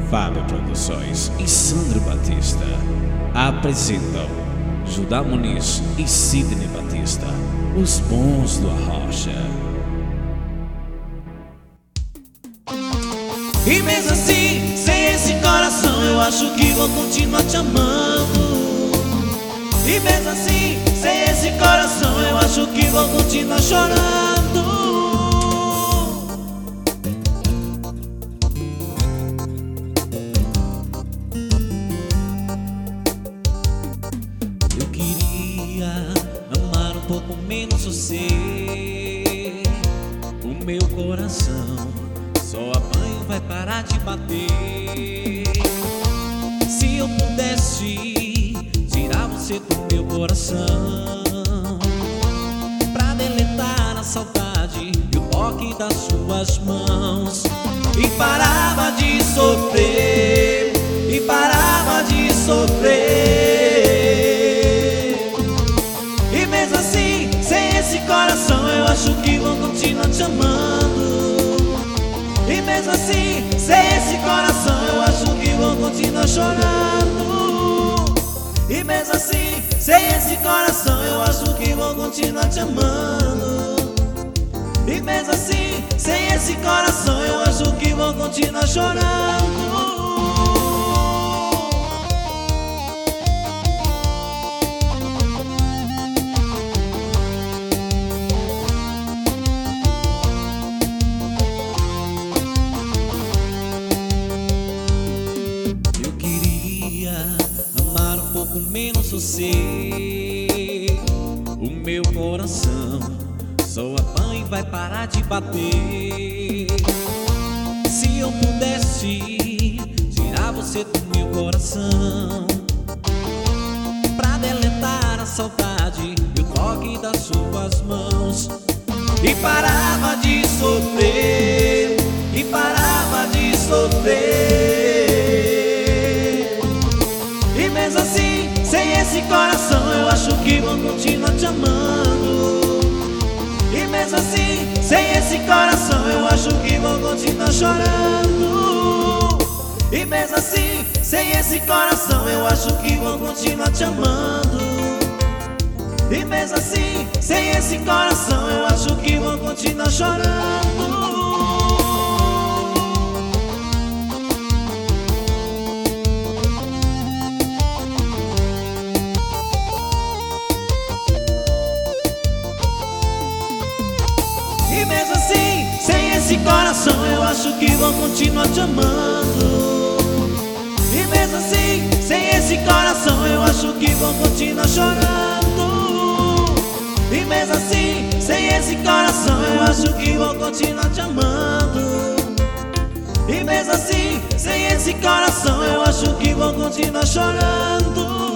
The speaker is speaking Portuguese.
Fábio Produções e Sandro Batista apresentam Judá Muniz e Sidney Batista, os bons do Arrocha. E mesmo assim, sem esse coração, eu acho que vou continuar te amando. E mesmo assim, sem esse coração, eu acho que vou continuar chorando. Eu queria amar um pouco menos você. O meu coração só apanho, vai parar de bater. Se eu pudesse tirar você do meu coração, pra deletar a saudade e o toque das suas mãos, e parava de sofrer, e parava de sofrer. E mesmo assim, sem esse coração, eu acho que vou continuar te amando. E mesmo assim, sem esse coração, eu acho que vou continuar chorando. E mesmo assim, sem esse coração, eu acho que vou continuar te amando. E mesmo assim, sem esse coração, eu acho que vou continuar chorando. Amar um pouco menos você. O meu coração só apanha e vai parar de bater. Se eu pudesse tirar você do meu coração, pra deletar a saudade e o toque das suas mãos, e parava de sofrer, e parava de sofrer. E mesmo assim, sem esse coração, eu acho que vou continuar te amando. E mesmo assim, sem esse coração, eu acho que vou continuar chorando. E mesmo assim, sem esse coração, eu acho que vou continuar te amando. E mesmo assim, sem esse coração, eu acho que vou continuar chorando. E mesmo assim, sem esse coração, eu acho que vou continuar te amando. E mesmo assim, sem esse coração, eu acho que vou continuar chorando. E mesmo assim, sem esse coração, eu acho que vou continuar te amando. E mesmo assim, sem esse coração, eu acho que vou continuar chorando.